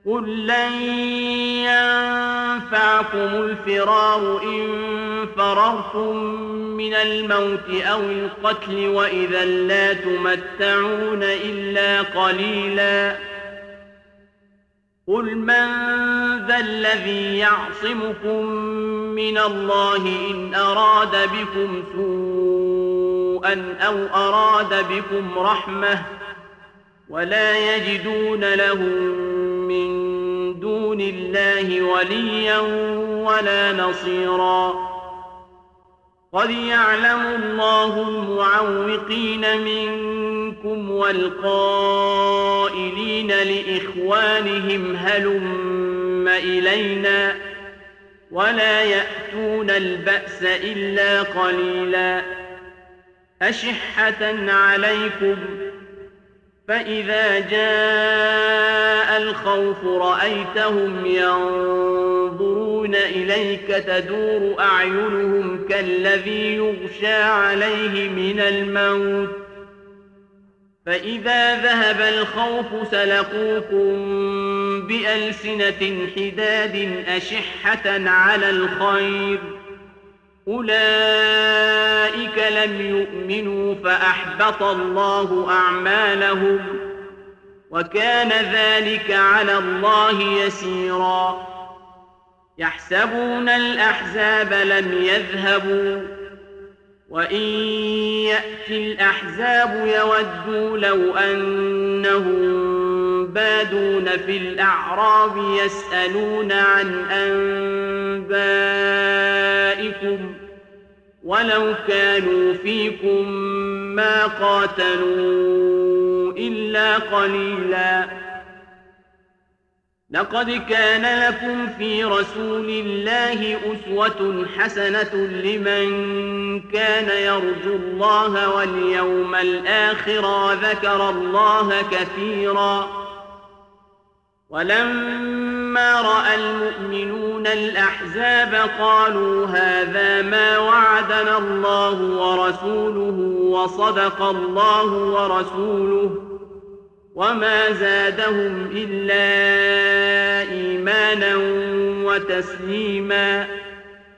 قل لن ينفعكم الفرار إن فررتم من الموت أو القتل وإذا لا تمتعون إلا قليلا قل من ذا الذي يعصمكم من الله إن أراد بكم سوءا أو أراد بكم رحمة ولا يجدون لهم من دون الله وليا ولا نصيرا قد يعلم الله المعوقين منكم والقائلين لإخوانهم هلم إلينا ولا يأتون البأس إلا قليلا أشحة عليكم فإذا جاء الخوف رأيتهم ينظرون إليك تدور أعينهم كالذي يغشى عليه من الموت فإذا ذهب الخوف سلقوكم بألسنة حداد أشحة على الخير أولئك لم يؤمنوا فأحبط الله أعمالهم وكان ذلك على الله يسيرا يحسبون الأحزاب لم يذهبوا وإن يأتي الأحزاب يودوا لو أنهم بادون في الأعراب يسألون عن أنبائكم ولو كانوا فيكم ما قاتلوا إلا قليلا لقد كان لكم في رسول الله أسوة حسنة لمن كان يرجو الله واليوم الآخر وذكر الله كثيرا ولما رأى المؤمنون الأحزاب قالوا هذا ما وعدنا الله ورسوله وصدق الله ورسوله وما زادهم إلا إيمانا وتسليما